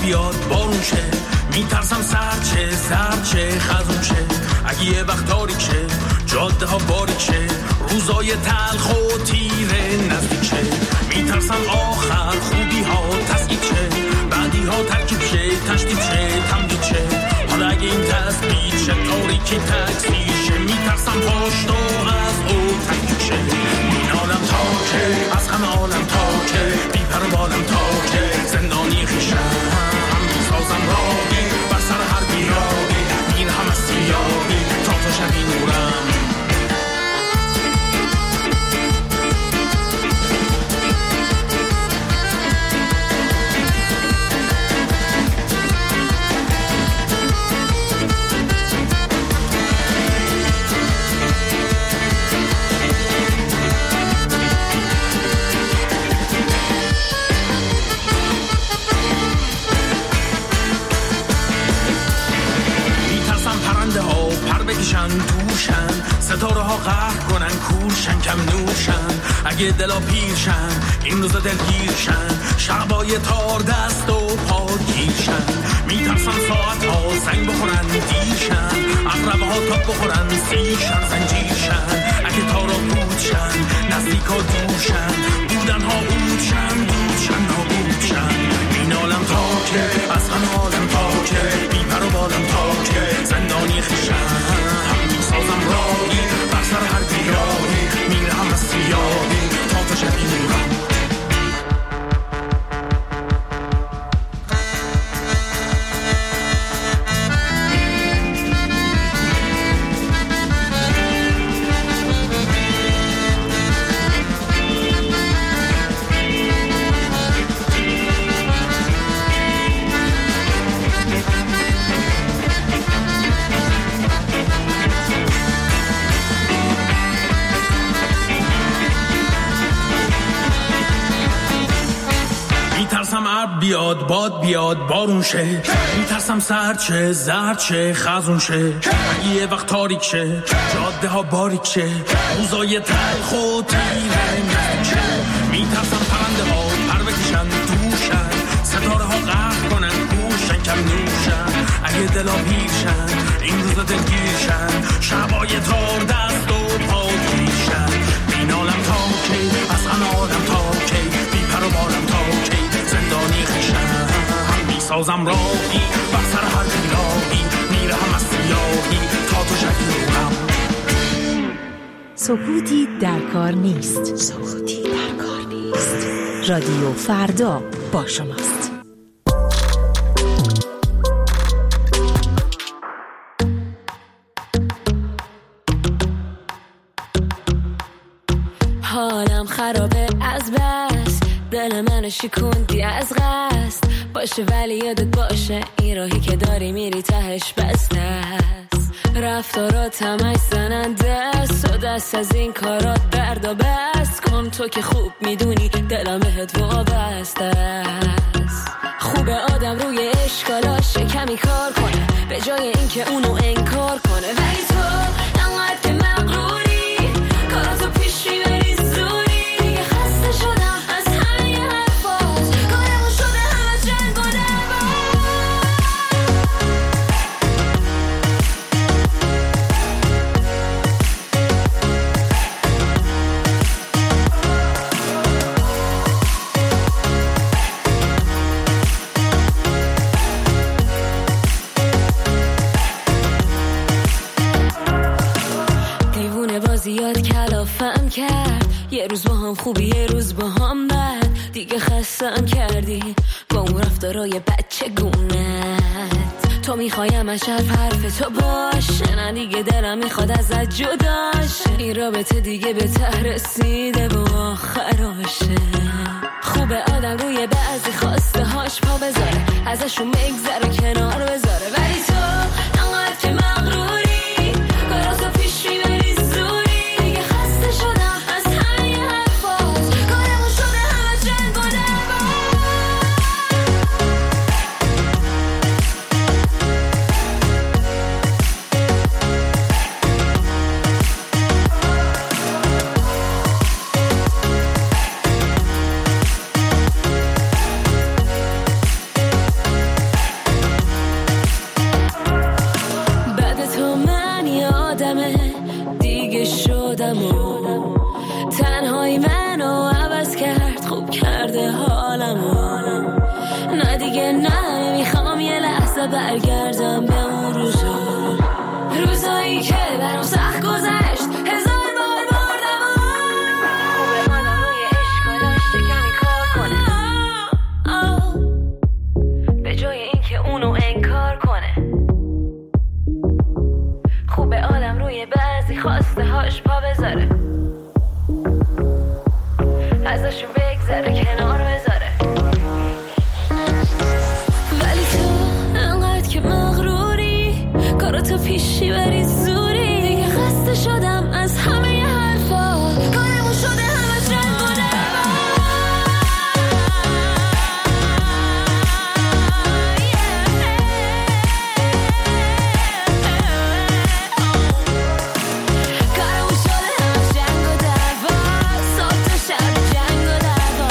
بیاد بارون شه، میترسم سرچه زرچه خزون شه. اگه یه وقت تاریک شه، جاده ها باریک شه، روزای تلخ و تیره نزدیک شه. میترسم آخر خوبی ها تسکیب شه، بعدی ها ترکیب شه، تشدید شه، تمدید شه. حالا اگه این تثبیت شه، تاریکی تکثیر شه، میترسم پاشت و از او تکیب شه. این عالم تا که از همه عالم تا که بی پر و بالم تا که زندانی خیشم میسازم راهی بر سر هر بیراهی، میرهم از سیاهی تا تو شبی نورم. بکشن دوشن، ستاره ها قهر کنن کورشن کم نورشن. اگه دلا پیرشن این روزا دلگیرشن، شبای تار دست و پا گیرشن. میترسن ساعت ها زنگ بخورن دیرشن، اقربه ها تاب بخورن سیرشن زنجیرشن. اگه تارا بودشن نزدیک ها دورشن، بودن ها بودشن دودشن نابودشن. این عالم تا که از همه عالم تا که بی پر و بالم تا که زندانی خیشن سازم راهی بر سر هر بیراهی، میرهم از سیاهی تا تو شبی نورم. میترسم عرب بیاد باد بیاد بارون شه، میترسم سرچه زرچه خزون شه. اگه یه وقت تاریک شه، جاده ها باریک شه، روزای تلخ و تیره نزدیک شه. میترسم پرنده ها پر بکشن دوشن، ستاره ها قهر کنن کورشن کم نورشن. اگه دلا پیرشن این روزا دلگیرشن، شبای تار دست و پا گیرشن. این عالم تا که از همه عالم تا که بی پر و بالم تا که زندانی خیشم میسازم راهی بر سر هر بیراهی، میرهم از سیاهی تا تو شبی نورم. سکوتی در کار نیست، سکوتی در کار نیست. رادیو فردا با شماست. حالم خرابه از بس، دل منو شکوندی از قصد. باشه ولی یادت باشه این راهی که داری میری تهش بسته است. رفتارات همش زننده است و دست از این کارات درد و بست کن. تو که خوب میدونی دلم بهت وابسته است. خوبه آدم روی اشکالاش کمی کار کنه به جای اینکه اونو انکار کنه. ولی تو انقدر که مغروری کاراتو پیش میبری زوری. دیگه خسته شدم از همه حرفات، کارمون شده همه جنگ و دعوا. دیوونه بازی یاد کلافم کرد، یه روز با هم خوبی یه روز با هم بد. دیگه خستم کردی با اون رفتارای بچه گونت. تو میخوایم از شب حرف تو باشه، نه دیگه دلم میخواد ازت جداشه. این رابطه دیگه به ته رسیده و آخراشه. خوبه آدم روی بعضی خواسته هاش پا بذاره، ازشون بگذره کنار بذاره. ولی تو انقدر که مغروری کاراتو پیش میبری زوری. دیگه خسته شدم از همه حرفات، کارمون شده همه جنگ و دعوا. برگردم به اون روزایی که برام سخت گذشت، هزار بار بردم خوبه آدم روی عشقالاش کمی کار کنه، به جای این که اونو انکار کنه. خوبه آدم روی بعضی خواسته هاش پا بذاره، ازشون بگذره کنار بذاره. ولی تو انقدر که مغروری، کاراتو پیشی بری زوری، دیگه خسته شدم از همه ی حرفا، کارمون شده همه جنگ و دعوا. کارمون شده همه جنگ و دعوا، صبح تا شب جنگ و دعوا.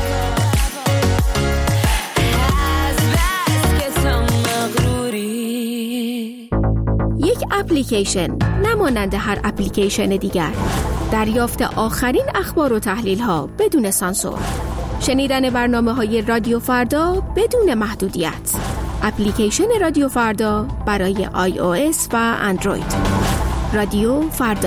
از بس که تو مغروری. یک اپلیکیشن نمانند هر اپلیکیشن دیگر، دریافت آخرین اخبار و تحلیل ها بدون سانسور، شنیدن برنامه‌های رادیو فردا بدون محدودیت. اپلیکیشن رادیو فردا برای iOS و اندروید. رادیو فردا.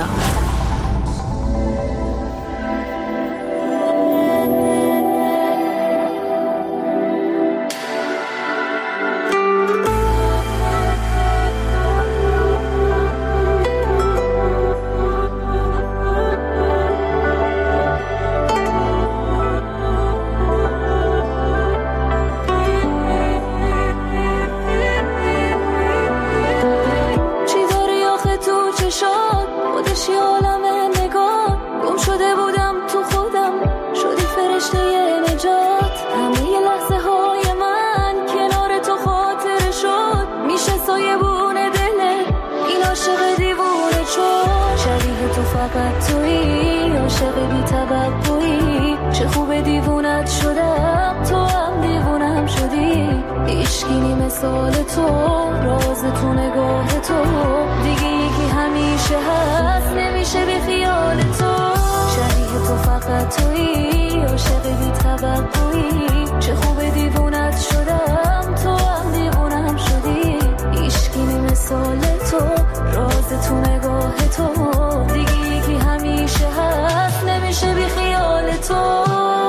چی داری آخه تو چشات؟ خودشی عالمه نگاه، گم شده بودم تو خودم، شدی فرشته نجات. همه ی لحظه های من کنار تو خاطره شد، میشه سایبون دله این عاشق دیوونه چون. شبیه تو فقط تویی، عاشق بی توقعی، چه خوب دیوونت شدم، تو هم دیوونم شدی. عشقی مثال تو، راز تو نگاه تو، دیگه یکی همیشه هست، نمیشه بی خیال تو. شبیه تو فقط تویی، عاشق بی توقعی، چه خوب دیوونت شدم، تو هم دیوونم شدی. عشقی مثال تو، راز تو نگاه تو، دیگه یکی همیشه هست، نمیشه بی خیال تو.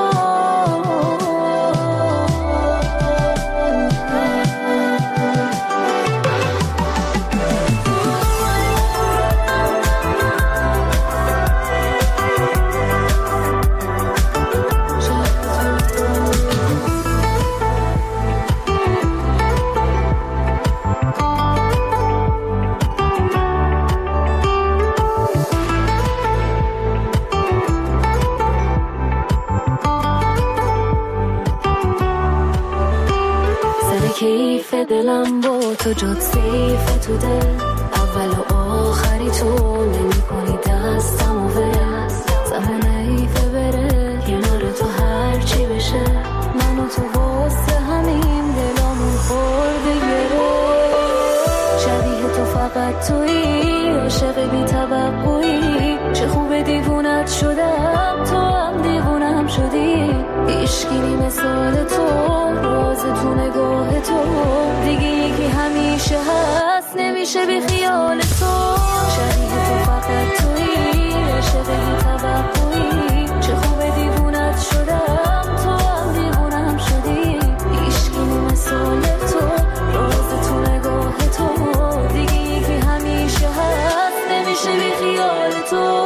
کیف دلم با تو جد سیف تو دل، اول و آخری تو، نمی کنی دستم و ول. زمان ایفه بره کنار تو هر چی بشه، من و تو واسه همین دلامون خورده گره. شبیه تو فقط تویی، عاشق بی توقعی، چه خوب دیوونت شدم، تو هم دیوونم شدی. عشقی مثال تو، راز تو نگاه تو، دیگه یکی همیشه هست، نمیشه بی خیال تو. شبیه تو فقط تویی، عاشق بی توقعی، چه خوب دیوونت شدم، تو هم دیوونم شدی. عشقی مثال تو، راز تو نگاه تو، دیگه یکی همیشه هست، نمیشه بی خیال تو.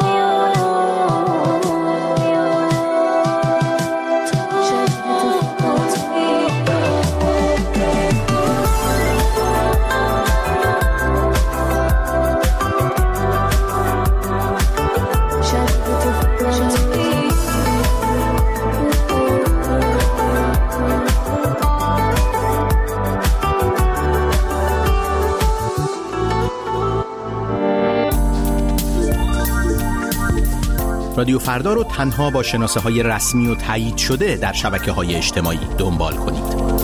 رادیو فردا رو تنها با شناسه‌های رسمی و تایید شده در شبکه‌های اجتماعی دنبال کنید.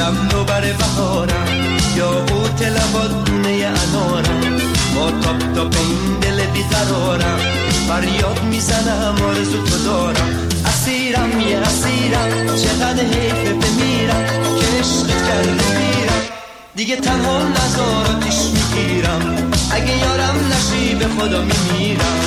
دلم نوبر بهارم، یاقوت لبات دونه انارم، با تاپ تاپ این دل بیقرارم، فریاد میزنم آرزو تو دارم. اسیرم یه اسیرم، چقدر حیفه بمیرم که عشقت کرده میرم، دیگه تنها نزاراتیش میگیرم، اگه یارم نشی به خدا میمیرم.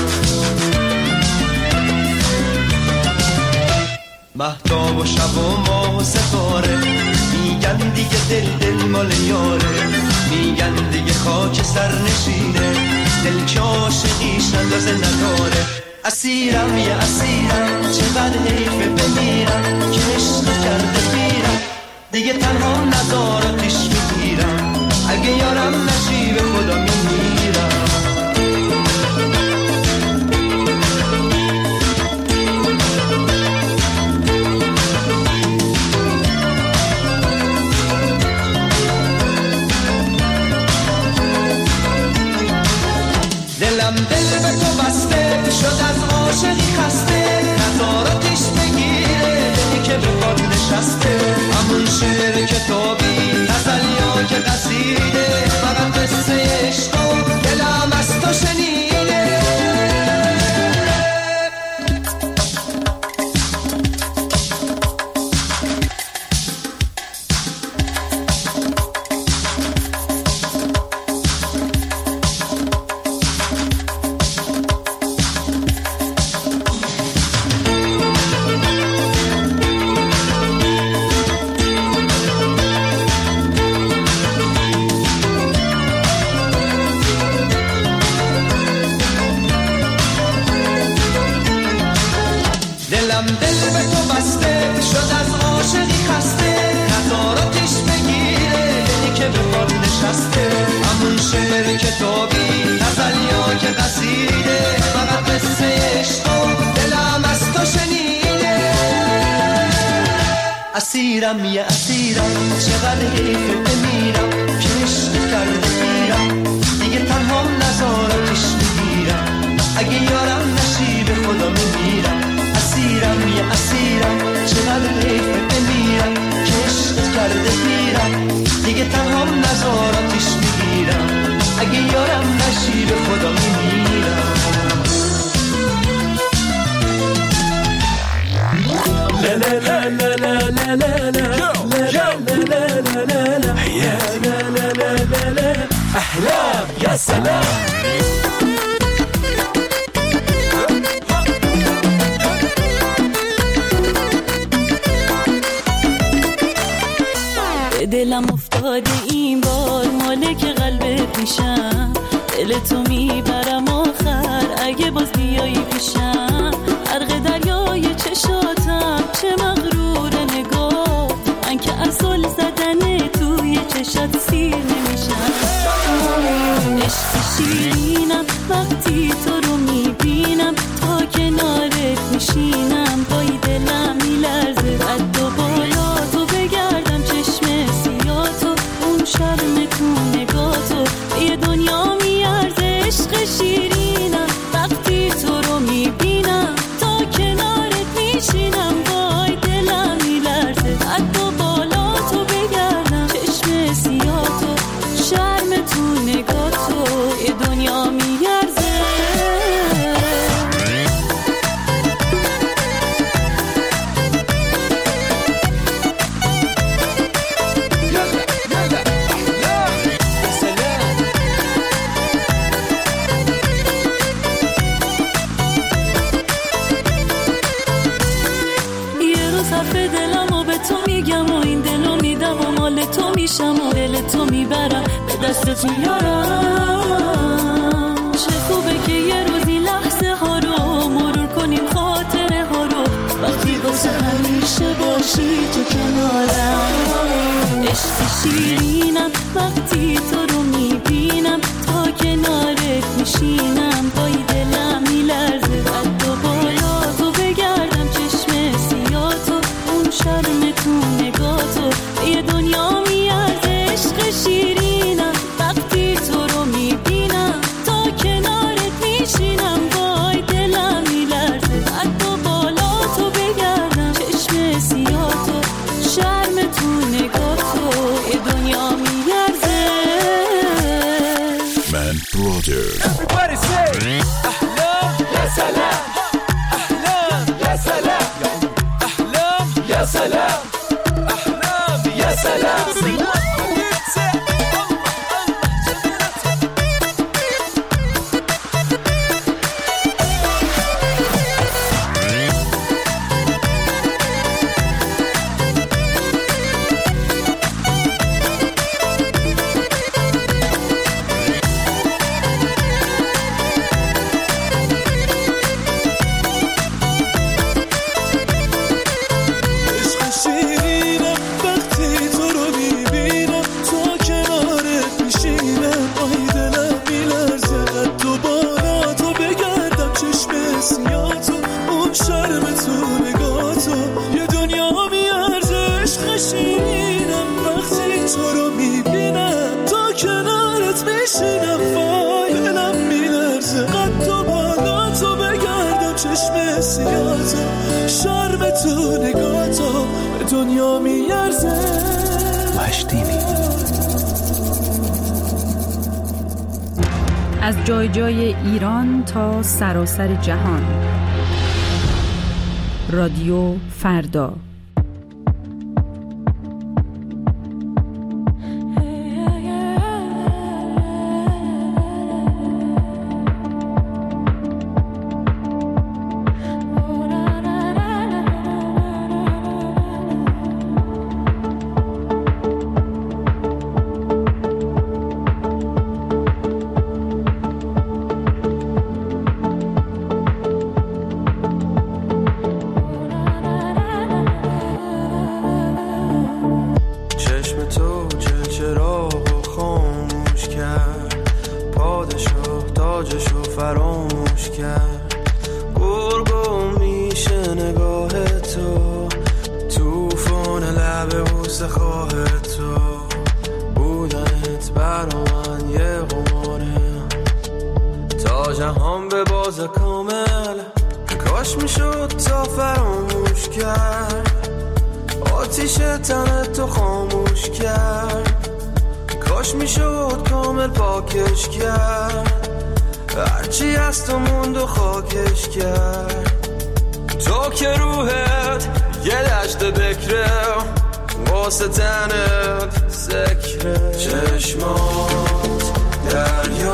مهتاب و شب و ماه و ستاره میگن دیگه دل مال یاره، میگن دیگه خاک سر نشینه، دل که عاشقیش اندازه نداره. اسیرم یه اسیرم، چقدر حیفه بمیرم که عشق کرده میرم، دیگه تنها نزاراتیش میگیرم، اگه یارم نشی به خدا میمیرم. دلم دل به تو بسته شد، از عاشقی خسته، نظاراتش بگیره دلی که به پاد نشسته. همون شعر کتابی غزلیا که قصیده، فقط قصه عشق و دلم از تو شنیده. اسیرم یه اسیرم، چقدر حیفه بمیرم که عشق کرده میرم، دیگه تنها نزاراتش میگیرم، اگه یارم نشی به خدا میمیرم. اسیرم یه اسیرم، چقدر حیفه بمیرم که عشق کرده میرم، دیگه تنها نزاراتش میگیرم، اگه یارم نشی به خدا میمیرم. لا لا لا لا لا لا لا لا لا أحلام يا سلام. دلم افتاده این بار مالک قلبت میشم، دل تو میبرم آخر اگه باز بیایی پیشم. غرق دریای چشاتم چه مغرور نگاه، من که از زل زدن توی چشات سیر نمیشم. عشق شیرینم وقتی تو رو میبینم، تا کنارت میشینم پای دلم میلرزه. رد و بالا تو بگردم چشم سیاتو، اون شرم تو نگاتو یه دنیا میارزه. عشق شیرینم وقتی تو رو میبینم، تا کنارت میشینم پای دلم میلرزه. رد و بالا تو بگردم چشم سیاتو، شرم تو نگاتو یه دنیا میارزه. تو میشم و دل تو میبرم به دستت میارم. چه خوبه که یه روزی لحظه ها رو مرور کنیم، خاطره ها رو، وقتی واسه همیشه باشی تو کنارم. عشق شیرینم وقتی تو رو میبینم، تا کنارت میشینم پای دلم میلرزه. رد و بالا تو بگردم چشم سیاتو، اون شرم تو نگاتو یه دنیا میارزه. عشق شیرینم وقتی تو رو میبینم، تا کنارت میشینم پای دلم میلرزه. رد و بالا تو بگردم چشم سیاتو، شرم تو نگاتو شرم تو نگاه تو یه دنیا میارزه عشقشینم وقتی تو رو میبینم تا کنارت میشینم وای دلم میلرزه قد و بالا تو بگردم چشم سیاه تو شرم تو نگاه تو به دنیا میارزه مشتینی. از جای جای ایران تا سراسر جهان. رادیو فردا. فراموش کرد گرگم میشه نگاه تو توفان لب بوسه خواه تو بودنت برا من یه قماره تا جهان به باز کامل کاش میشد تا فراموش کرد آتیش تنت تو خاموش کرد کاش میشد کامل پاکش کرد هرچی از تو موند و خاکش کرد تو که روحت یه دشت بکره واسه تنت سکره چشمات دریا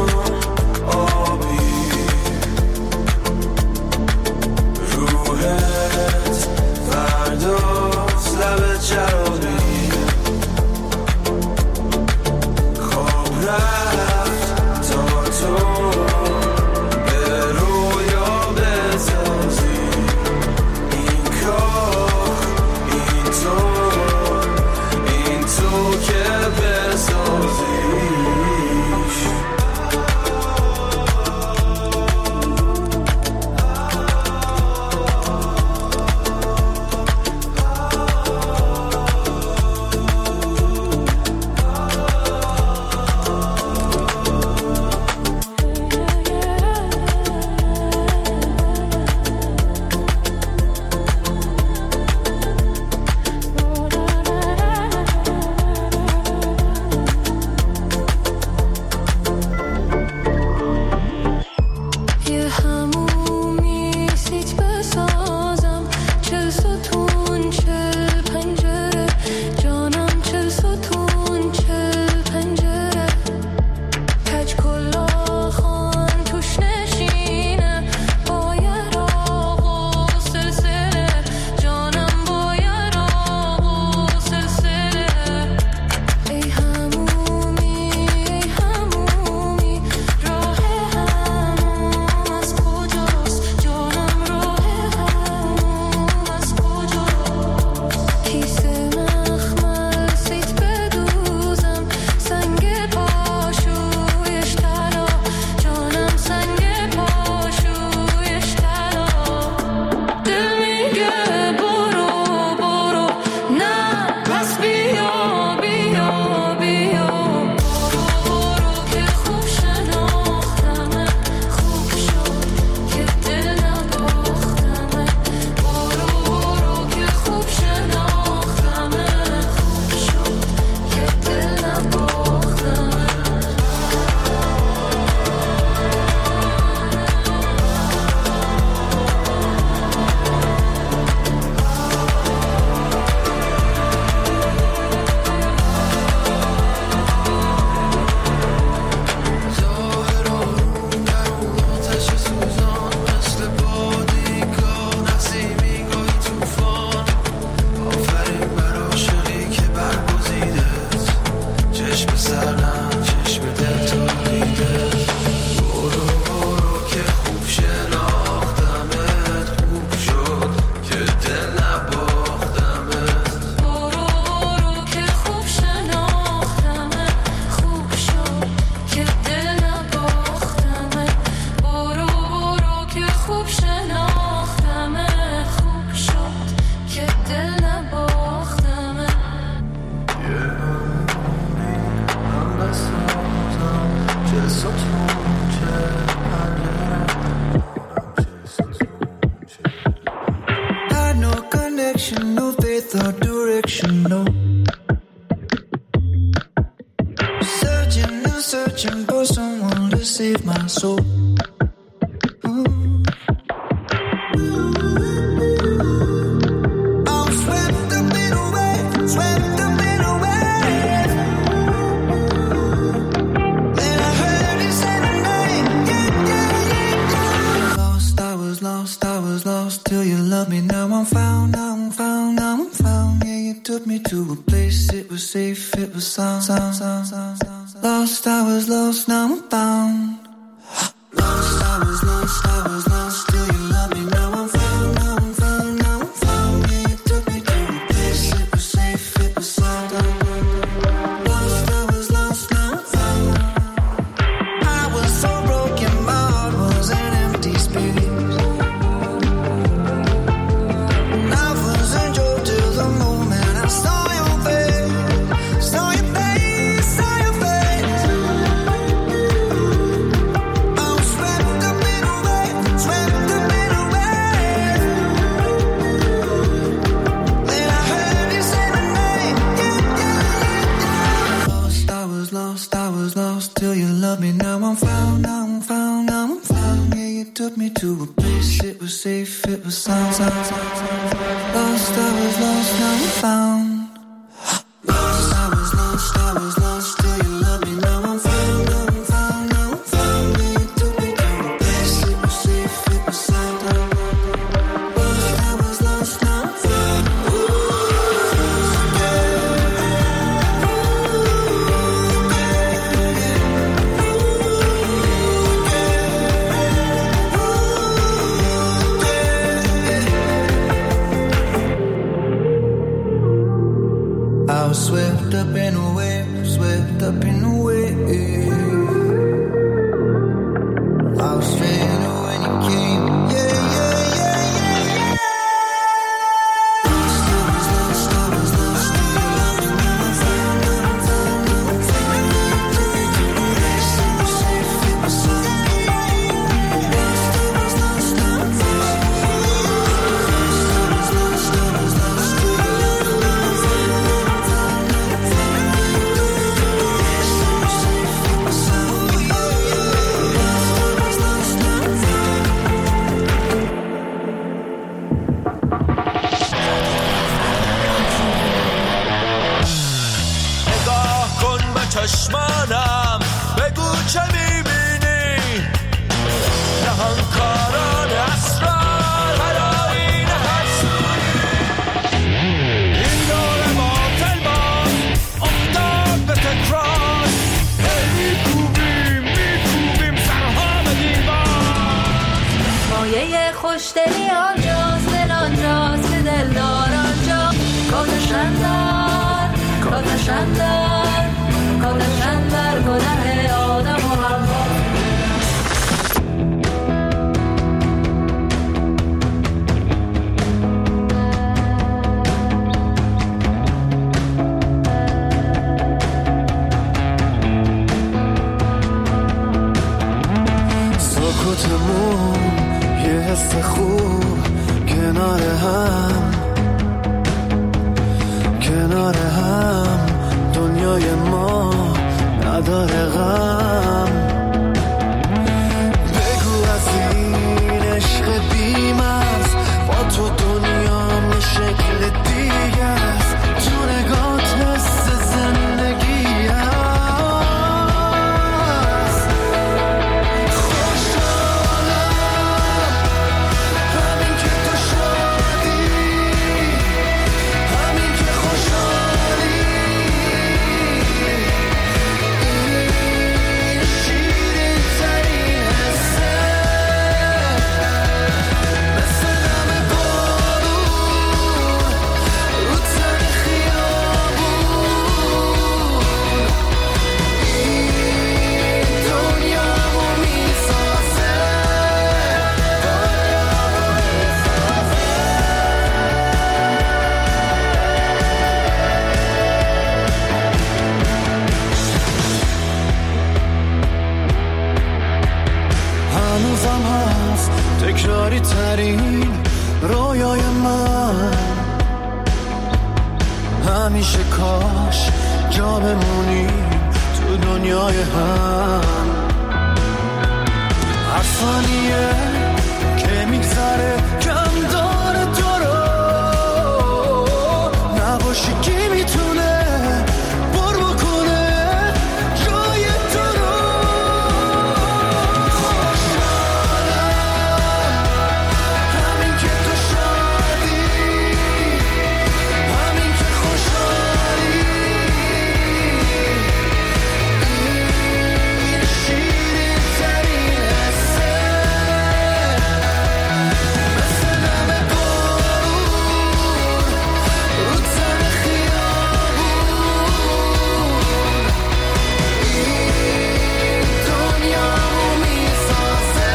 آبی روحت فرداست لب چرابی خواب رفت تا تو without direction, no. Searching and searching for someone to save my soul. To a place it was safe, it was sound. Lost, I was lost, now I'm found. Lost, I was lost, I was lost, till you love me, now I'm found, now I'm found, now I'm found. Yeah, you took me to a place it was safe, it was sound. Lost, I was lost, now I'm found. I was so broken, my heart was an empty space. And I was enjoyed till the moment I saw your face, saw your face, saw your face. I was swept up in a wave, swept up in a wave. Then I heard you say my name, yeah, yeah, yeah. Lost, I was lost, I was lost, till you loved me, now I'm found, now I'm found, now I'm found. Yeah, you took me to a place, it was safe, it was sound. Lost, I was lost, now I'm found. Lost, I was lost, I was lost, till you love me, now I'm found, now I'm found, now I'm found. Yeah, you took me to a place, it was safe, it was sound. Lost, I was lost, now I'm found. I was swept up in a wave, swept up in a wave. I was straight when you came, yeah, yeah, yeah, yeah, yeah. Lost, I was lost, I was lost, till you loved me, now I'm found, now I'm found, now I'm found. Yeah, you took me to a place, it was safe, it was sound. Lost, I was lost, now I'm found. Lost, I was lost, I was lost, till you loved me, now I'm found, now I'm found, now I'm found. نگاه کن به چشمانم، بگو چه میبینی. نهانکاران اسرار هلاین حسودی، این دور باطل باز افتاد به تکرار. میکوبیم سرها به دیوار. مایه خوشدلی آنجاست، دل آنجاست که دلدار آنجا. کاتشن در، کاتشن در، کاتشن در گناه آدم و حوا. سکوتمون یه حس خوب کنار هم، کنار هم. دنیای ما نداره غم. بگو از این عشق بی‌مرز، با تو دنیام یه شکل دیگه است. تو نگات حس زندگی هست. خوشحالم همین که تو شادی، همین که خوشحالی. این شیوه تنها بمونیم تو دنیای هم. هر ثانیه که میگذره کم داره تو رو، نباشی کی میتونه پر بکنه جای تو رو. خوشحالم همین که تو شادی، همین که خوشحالی، این شیرین ترین حسه، مثل نم بارون رو تن خیابون، این دنیامو میسازه.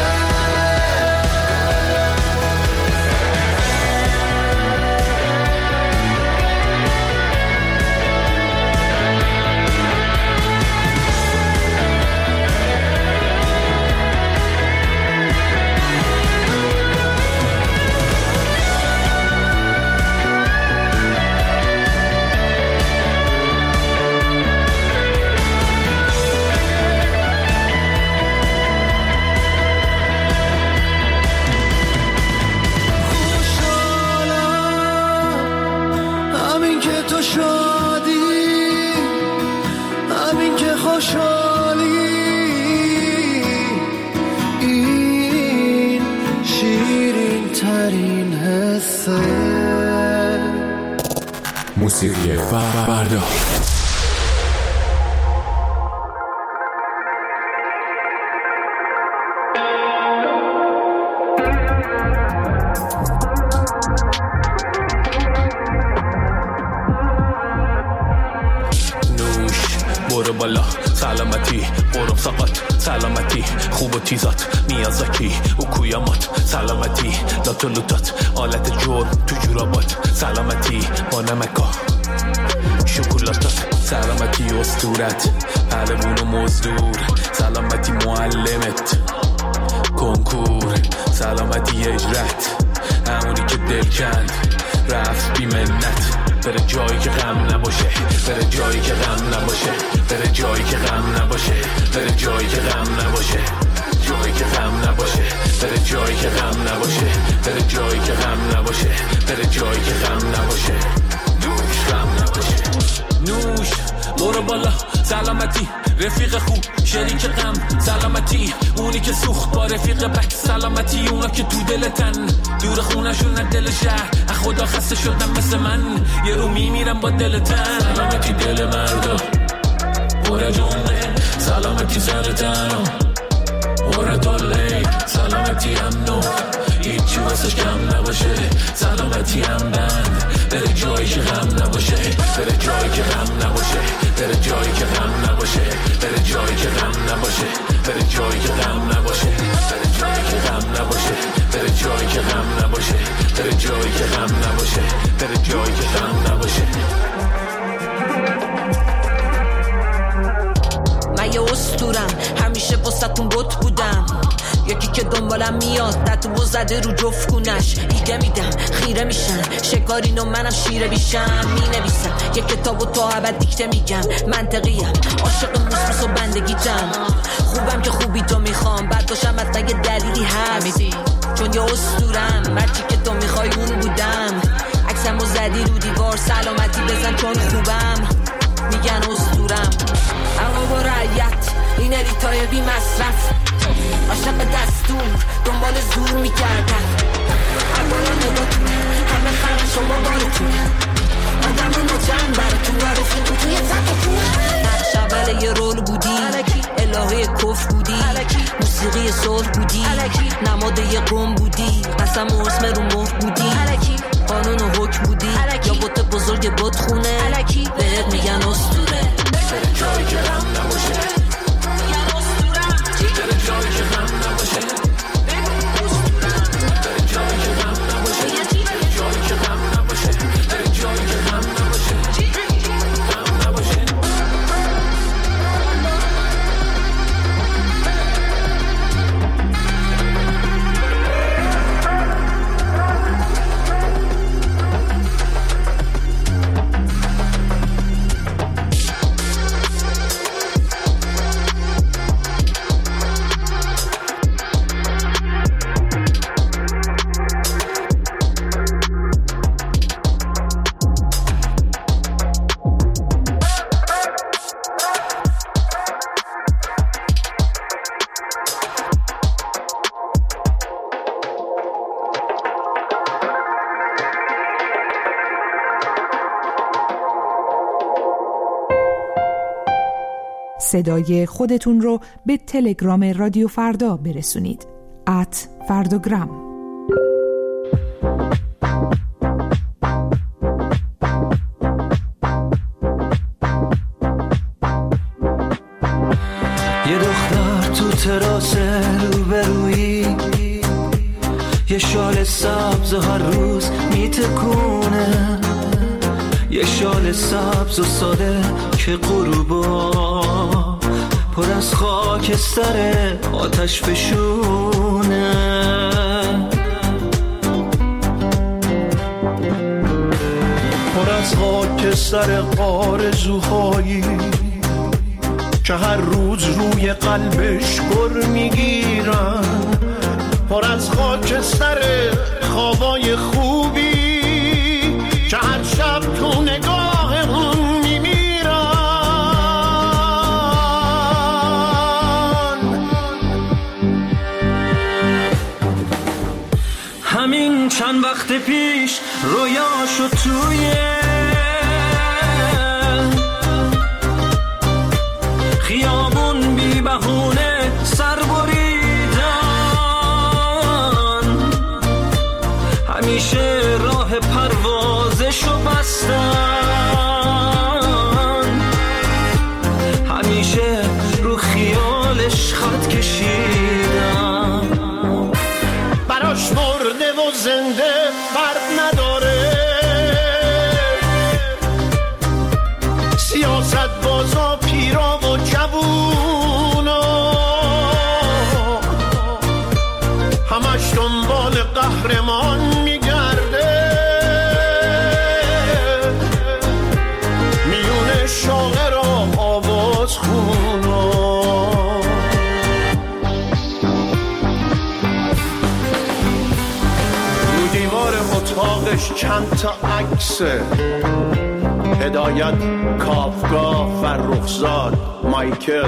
همین که تو شادی، همین که خوشحالی، این شیرین ترین حسه. موسیقی فردا. برو بالا سلامتی، برم ساقات سلامتی، خوب و تیزات میازاکی و کویامات سلامتی، لات و لوتات آلت جور تو جورابات سلامتی، با نمکا شکلاتات سلامتی، اسطورت پهلوون و مزدور سلامتی، معلمت کنکور سلامتی، اجرت همونی که دل کند رفت بی منت، بره جایی که غم نباشه، بره جایی که غم نباشه، بره جایی که غم نباشه، بره جایی که غم نباشه، جایی که غم نباشه، بره جایی که غم نباشه، بره جایی که غم نباشه، بره جایی که غم نباشه، نوش غم نباشه. نوش برو بالا سلامتی، رفیق خوب شریک غم سلامتی، اونی که سوخت با رفیق بد سلامتی، اونا که تو دلتن دور خونشون نه دل شهر، از خدا خسته شدم مثل من یه رو میمیرم با دلتن، سلامتی دل مردا برا جونه، سلامتی سرتن برا طله، سلامتی امنو هیچی واسش کم نباشه، سلامتی هم بند بره جایی که غم نباشه، بره جایی که غم نباشه، بره جایی که غم نباشه، بره جایی که غم نباشه، بره جایی که غم نباشه، بره جایی که غم نباشه، بره جایی که غم نباشه، بره جایی که غم نباشه، بره جایی که غم نباشه. من یه اسطورم همیشه واسه‌تون بت بودم، یکی که دنبالم میاد تتو زده رو جفت کونش، ایده میدم خیره میشن شکارین و منم شیره بیشم، مینویسم یه کتاب و تا ابد دیکته میگم، منطقیم عاشق موسموس و بندگیتم، خوبم که خوبی تو میخوام، بعد باشم حتما یه دلیلی هست، چون یه اسطورم مرچی که تو میخوای اون بودم، عکسمو زدی رو دیوار سلامتی بزن چون خوبم، میگن اسطورم اما با رعیت این الیتای بی مصرف، عاشق دستور دنبال زور میکردن، اولا نگاتون همه خرم شما بارتون، آدم نوچن براتون و رفیقو توی تکتون، نقش اول یه رول بودی، الهه کف بودی، موسیقی صلح بودی، نماد یه قوم بودی، قسم و اسم رو مهر بودی، قانون و حکم بودی، یا بوت بزرگ بود خونه، بهت میگن اسطوره، بره جایی که غم نباشه، بره جایی که غم نباشه، بره جایی که غم نباشه، بره جایی که غم نباشه، بره جایی که غم نباشه، غم نباشه. صدای خودتون رو به تلگرام رادیو فردا برسونید. @فرداگرام. یه دختر تو تراس روبرویی، یه شال سبز هر روز میتکونه، یه شال سبز و ساده که غروبا پر از خاکستر آتش فشونه. پر از خاکستر آرزوهایی که هر روز روی قلبش گر میگیرن، پر از خاکستر خوابای خوبی که هر شب تو نگاه اون میمیرن. همین چند وقت پیش رویاشو توی خیابون بی بهونه سر بریدن، همیشه راه پروازشو بستن، همیشه رو خیالش خط کشیدن. براش مرده و زنده فرق نداره، سیاست بازا پیرا و جوونا همش دنبال قهرمان میگرده، میونه شاعر و آواز خونا. رو دیوار اتاقش چند تا عکسه، هدایت، کافکا، فرخزاد، مایکل،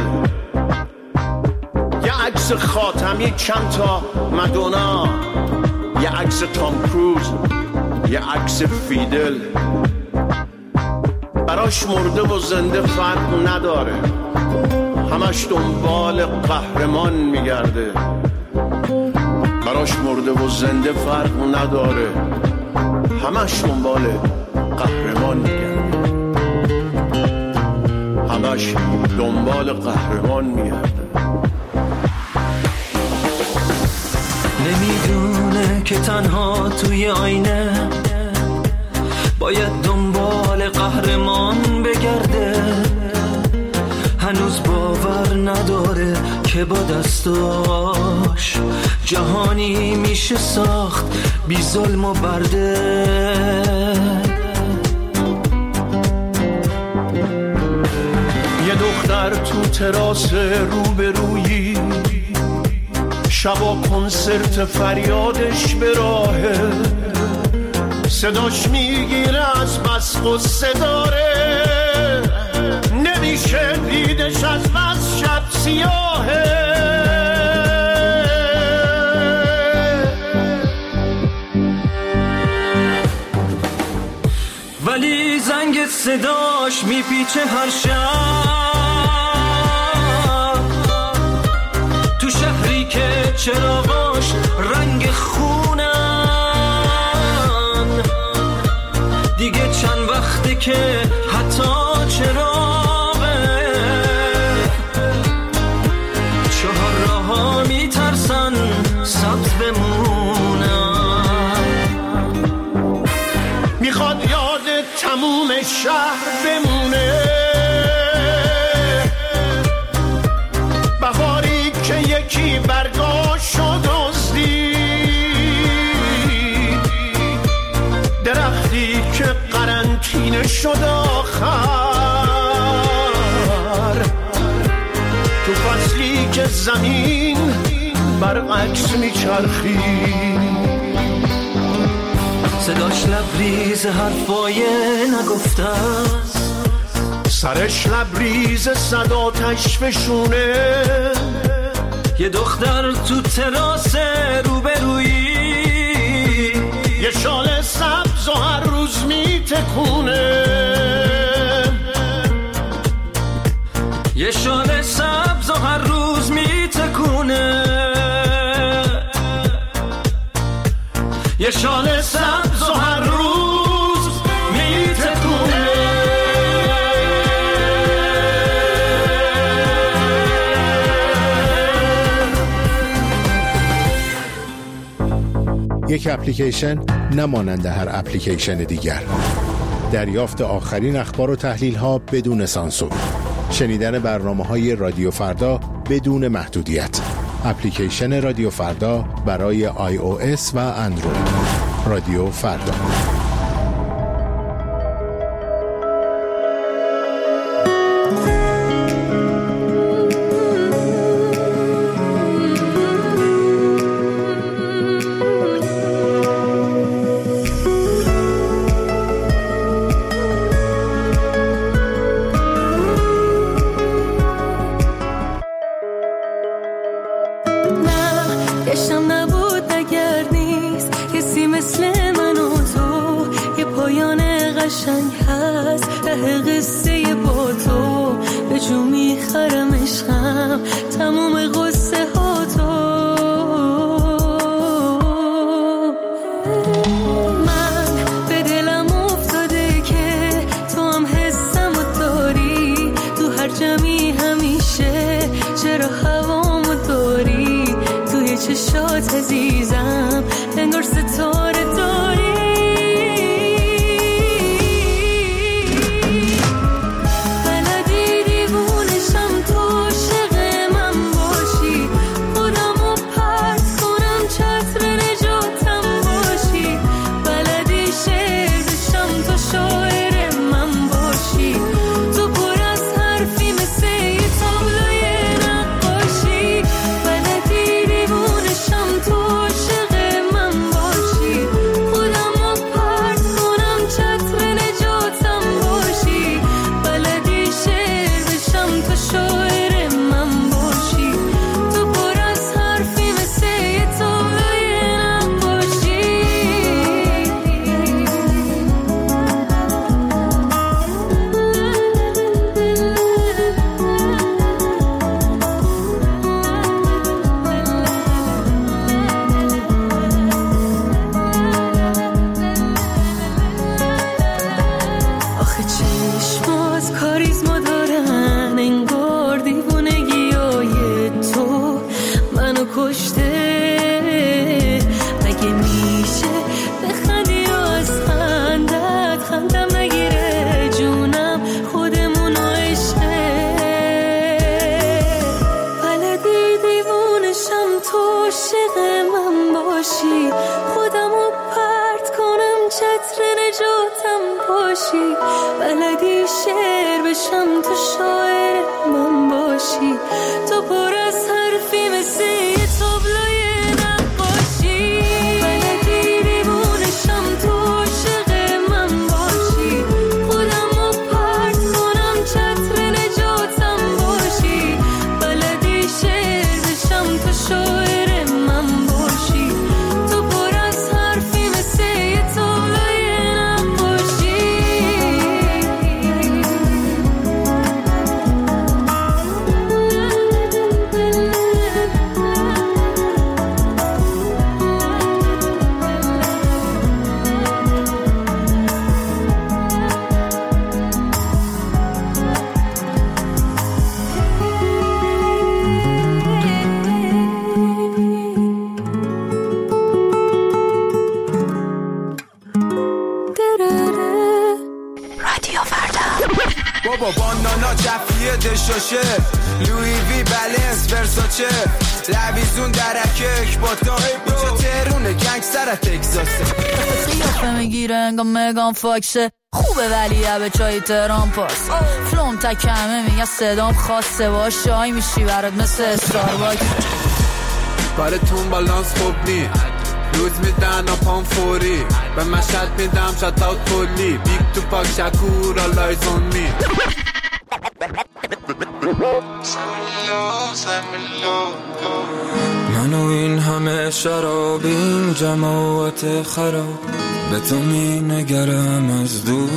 یه عکس خاتمی، چند تا مدونا، یه عکس تام کروز، یه عکس فیدل. براش مرده و زنده فرق نداره، همش دنبال قهرمان میگرده. براش مرده و زنده فرق نداره، همش دنبال قهرمان میگرده، همش دنبال قهرمان میگرده. نمیدونه که تنها توی آینه باید دنبال قهرمان بگرده، هنوز باور نداره که با دستاش جهانی میشه ساخت بی ظلم و برده. یه دختر تو تراس روبرویی، شبا کنسرت فریادش به راهه، صداش میگیره از بس غصه داره، نمیشه دیدش از بس شب سیاهه. ولی زنگ صداش میپیچه هر شب، تو شهری که چراغاش رنگ خونن، دیگه چند وقته که حتی چراغه چهار راه‌ها میترسن سبز بمونن. میخواد یاد تموم شهر بمونه، بهاری که یکی برگاشو دزدید، درختی که قرنطینه شد آخر، تو فصلی که زمین برعکس میچرخید. صداش لبریز حرفای نگفته است، سرش لبریز صداتش فشونه. یه دختر تو تراس روبرویی، یه شال سبز و هر روز میتکونه، یه شال یه شال سبز و هر روز میتکونه. یک اپلیکیشن نمانند هر اپلیکیشن دیگر. دریافت آخرین اخبار و تحلیل ها بدون سانسور. شنیدن برنامه‌های رادیو فردا بدون محدودیت. اپلیکیشن رادیو فردا برای iOS و اندروید. رادیو فردا. بابا بانانا جفیه دشاشه لوی وی بلنس ورساچه لویزون درکک با تا اینجا تهرونه گنگستر تکساسه قیافه میگیره انگام مگان فاکسه خوبه ولی به چای تهران پاس فلوم تکمه میگه صدام خاصه با شای میشی برات مثل استارباکس کارتون بالانس خوب نی روز میدن پام فوری به مشهد میدم شات اوت کلی بیگ تو پاک شکور آلایز اون می منو این همه شرابیم جماعت خراب به تو می نگرم از دور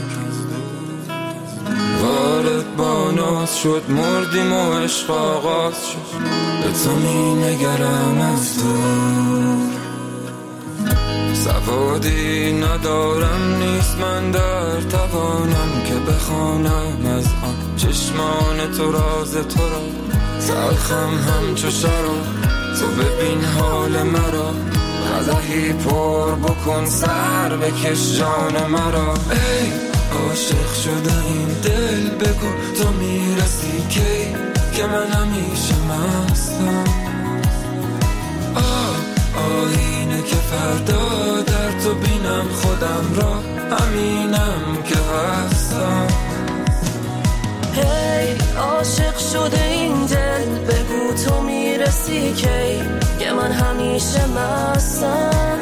وارد با ناز شد مردیم و عشق آغاز شد به تو می نگرم از دور سوادی ندارم نیست من در توانم که بخوانم از آن چشمان تو راز تو را. تلخم همچو شراب تو ببین حال مرا، قدحی پر بکن سر بکش جان مرا. ای عاشق شده این دل بگو تو میرسی کی که من همیشه مستم. آینه که فردا در تو بینم خودم را، همینم که هستم. هی عاشق شده این دل بگو تو میرسی کی که من همیشه مستم.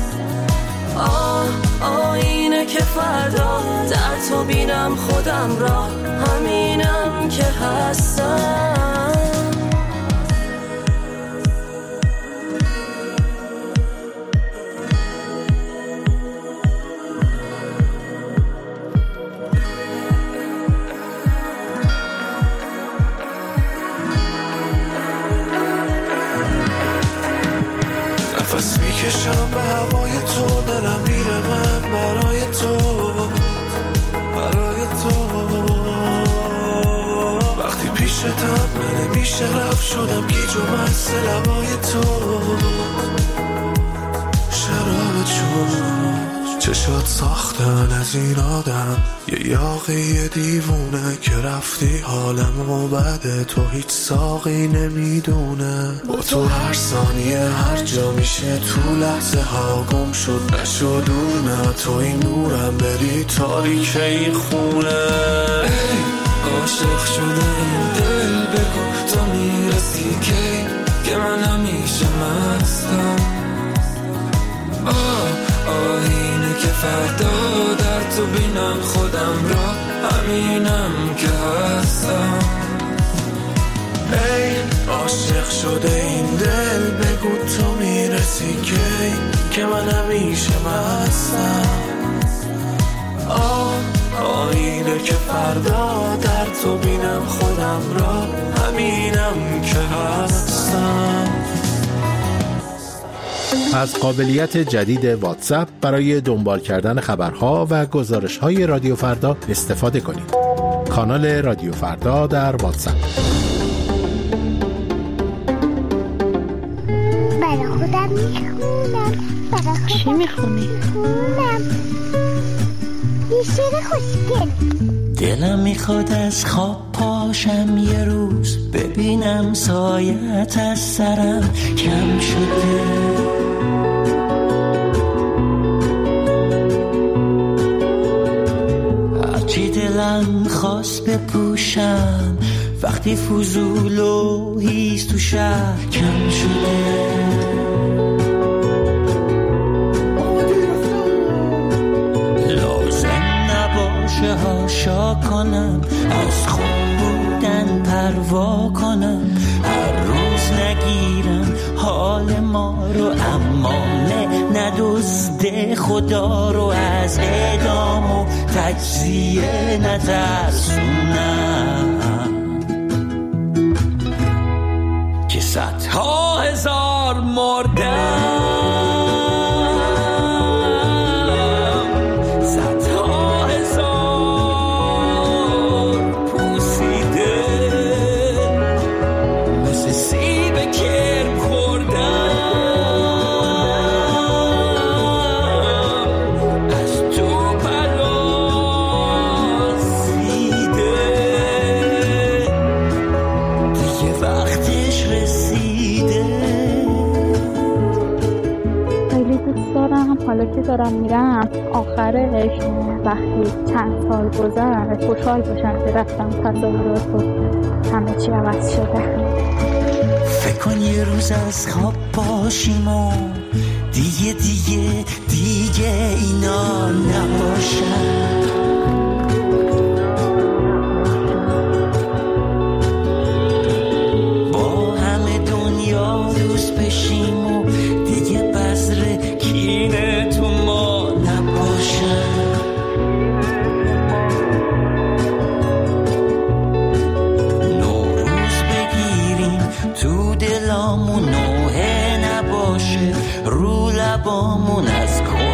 آینه که فردا در تو بینم خودم را، همینم که هستم. نفس میکشم به هوای تو، دلم میره من برای تو، برای تو. وقتی پیشتم من میشه رفت شدم گیج و مست لبای تو. شرابت شد چشات ساختن از این آدم، یه یاقی دیوونه که رفتی حالمو بده. تو هیچ ساقی نمیدونه، با تو هر ثانیه هر جا میشه تو لحظه ها گم شد. نشو دور نه تو این نورم بری تاریک این خونه. ای عاشق شده این دل بگو تو میرسی کی که من همیشه مستم. آینه که فردا در تو بینم خودم را، همینم که هستم. ای عاشق شده این دل بگو تو میرسی کی که من همیشه مستم. آینه که فردا در تو بینم خودم را، همینم که هستم. از قابلیت جدید واتساپ برای دنبال کردن خبرها و گزارش‌های رادیو فردا استفاده کنید. کانال رادیو فردا در واتساپ. برای خودم میخونم. چی میخونی؟ یه شعر خوشگل. دلم میخواد از خواب پاشم یه روز، ببینم سایت از سرم کم شده. هرچی دلم خواست بپوشم وقتی فضول و هیز تو شهر کم شده. هاشا کنم از خوب بودن پروا کنم، هر روز نگیرم حال ما رو، اما ندزده خدا رو، از اعدام و تجزیه نترسونم که صدها هزار مردم. حالا که دارم میرم آخرش وقتی چند سال گذشت خوشحال باشم که رفتم، تصاویرات و همه چی عوض شده. فکر کن یه روز از خواب باشیم و دیگه اینا نباشن. با همه دنیا دوست بشیم و دیگه بذر کینه تو ما نباشن. نوروز بگیریم تو دلامون، نوحه نباشه رو لبامون، از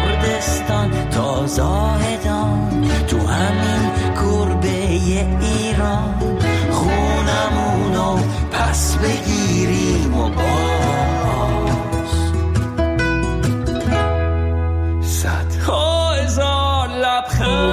لبخند